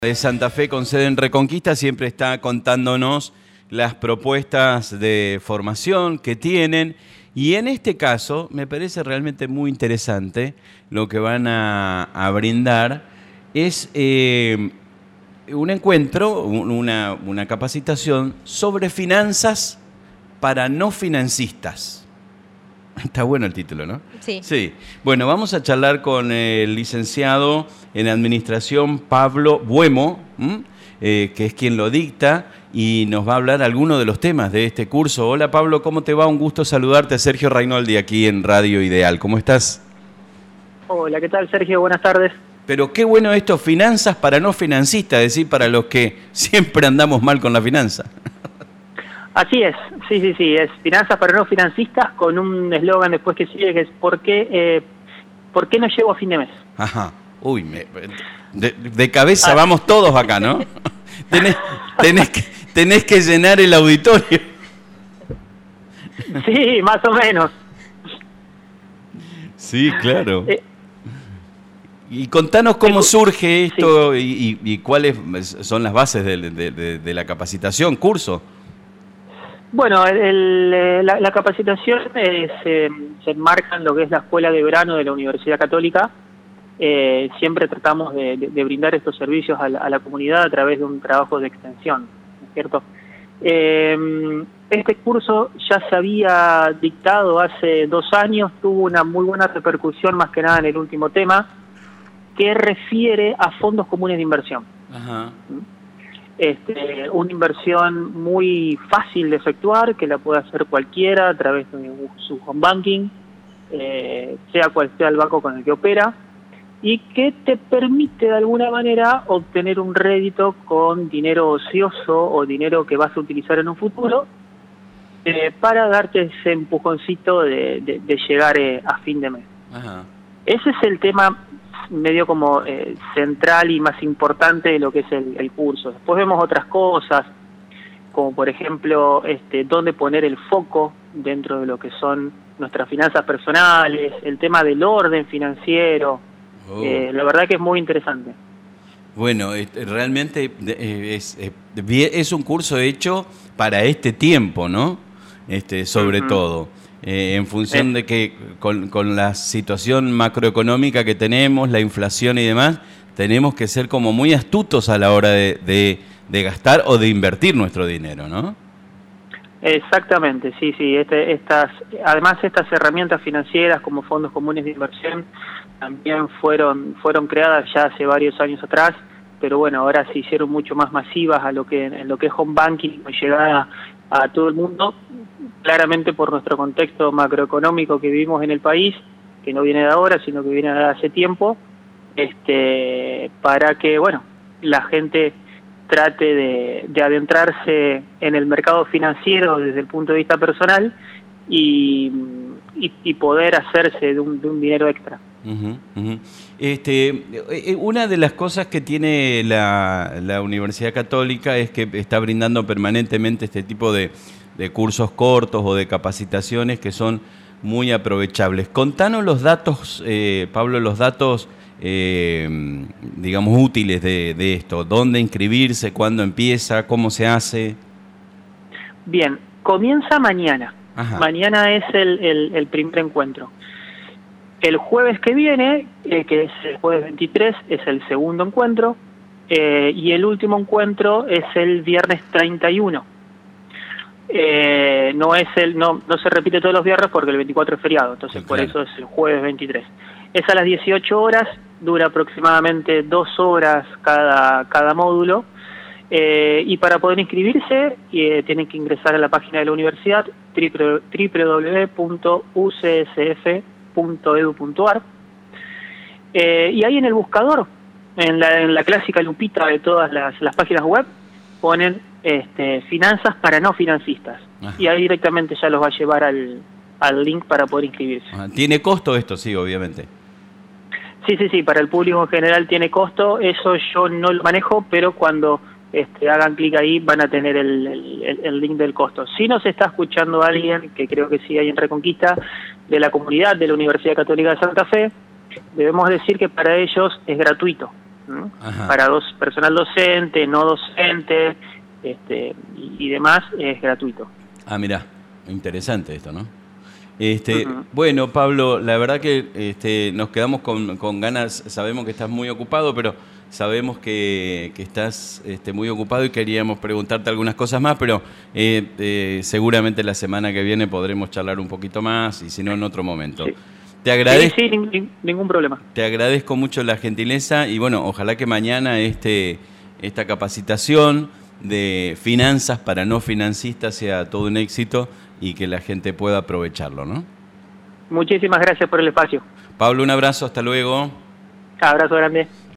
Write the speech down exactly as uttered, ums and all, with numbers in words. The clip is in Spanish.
De Santa Fe con sede en Reconquista siempre está contándonos las propuestas de formación que tienen y en este caso me parece realmente muy interesante lo que van a, a brindar es eh, un encuentro, una, una capacitación sobre finanzas para no financistas. Está bueno el título, ¿no? Sí. Sí. Bueno, vamos a charlar con el licenciado en Administración Pablo Buemo, eh, que es quien lo dicta y nos va a hablar algunos de los temas de este curso. Hola Pablo, ¿cómo te va? Un gusto saludarte. Sergio Rainoldi aquí en Radio Ideal. ¿Cómo estás? Hola, ¿qué tal Sergio? Buenas tardes. Pero qué bueno esto, finanzas para no financistas, es decir, para los que siempre andamos mal con la finanza. Así es, sí, sí, sí, es finanzas para no financistas con un eslogan después que sigue que es ¿por qué, eh, ¿por qué no llego a fin de mes? Ajá, uy, me, de, de cabeza ah. Vamos todos acá, ¿no? tenés, tenés, que, tenés que llenar el auditorio. Sí, más o menos. Sí, claro. Eh, y contanos cómo surge esto sí. y, y, y cuáles son las bases de, de, de, de la capacitación, curso. Bueno, el, el, la, la capacitación eh, se, se enmarca en lo que es la Escuela de Verano de la Universidad Católica. Eh, siempre tratamos de, de, de brindar estos servicios a la, a la comunidad a través de un trabajo de extensión, ¿no es cierto? Eh, este curso ya se había dictado hace dos años, tuvo una muy buena repercusión más que nada en el último tema, que refiere a fondos comunes de inversión. Ajá. ¿Mm? Este, una inversión muy fácil de efectuar, que la puede hacer cualquiera a través de su home banking, eh, sea cual sea el banco con el que opera, y que te permite de alguna manera obtener un rédito con dinero ocioso o dinero que vas a utilizar en un futuro, eh, para darte ese empujoncito de, de, de llegar eh, a fin de mes. Ajá. Ese es el tema medio como eh, central y más importante de lo que es el, el curso. Después vemos otras cosas, como por ejemplo, este, dónde poner el foco dentro de lo que son nuestras finanzas personales, el tema del orden financiero. Oh. Eh, la verdad que es muy interesante. Bueno, realmente es, es, es un curso hecho para este tiempo, ¿no? Este, sobre uh-huh. todo. Eh, en función eh. de que con, con la situación macroeconómica que tenemos, la inflación y demás, tenemos que ser como muy astutos a la hora de, de, de gastar o de invertir nuestro dinero, ¿no? Exactamente, sí, sí. Este, estas, además estas herramientas financieras como fondos comunes de inversión también fueron, fueron creadas ya hace varios años atrás, pero bueno, ahora se hicieron mucho más masivas a lo que, en lo que es home banking, con llegada a todo el mundo, claramente por nuestro contexto macroeconómico que vivimos en el país, que no viene de ahora, sino que viene de hace tiempo, este, para que, bueno, la gente trate de, de adentrarse en el mercado financiero desde el punto de vista personal y, y, y poder hacerse de un, de un dinero extra. Uh-huh, uh-huh. Este, una de las cosas que tiene la, la Universidad Católica es que está brindando permanentemente este tipo de, de cursos cortos o de capacitaciones que son muy aprovechables. Contanos los datos, eh, Pablo, los datos, eh, digamos, útiles de, de esto. ¿Dónde inscribirse? ¿Cuándo empieza? ¿Cómo se hace? Bien, comienza mañana. Ajá. Mañana es el, el, el primer encuentro. El jueves que viene, eh, que es el jueves veintitrés, es el segundo encuentro, eh, y el último encuentro es el viernes treinta y uno. Eh, no es el no no se repite todos los viernes porque el veinticuatro es feriado, entonces sí, por claro. Eso es el jueves veintitrés. Es a las dieciocho horas, dura aproximadamente dos horas cada, cada módulo, eh, y para poder inscribirse eh, tienen que ingresar a la página de la universidad doble u doble u doble u punto u c s f punto e d u punto a r, eh, y ahí en el buscador, en la, en la clásica lupita de todas las, las páginas web, ponen este, finanzas para no financistas. Ajá. Y ahí directamente ya los va a llevar al, al link para poder inscribirse. Ajá. ¿Tiene costo esto? Sí, obviamente. Sí, sí, sí, para el público en general tiene costo, eso yo no lo manejo, pero cuando este, hagan clic ahí van a tener el, el, el link del costo. Si nos está escuchando alguien, que creo que sí hay en Reconquista, de la comunidad de la Universidad Católica de Santa Fe, debemos decir que para ellos es gratuito. ¿no? Para dos, personal docente, no docente, este, y, y demás, es gratuito. Ah, mirá, interesante esto, ¿no? Este, Uh-huh. Bueno, Pablo, la verdad que este, nos quedamos con, con ganas, sabemos que estás muy ocupado, pero sabemos que, que estás este, muy ocupado y queríamos preguntarte algunas cosas más, pero eh, eh, seguramente la semana que viene podremos charlar un poquito más y si no en otro momento. Sí. Te agradezco, sí, sí, ning- ningún problema. te agradezco mucho la gentileza y bueno, ojalá que mañana este, esta capacitación de finanzas para no financistas sea todo un éxito y que la gente pueda aprovecharlo, ¿no? Muchísimas gracias por el espacio. Pablo, un abrazo, hasta luego. Abrazo grande.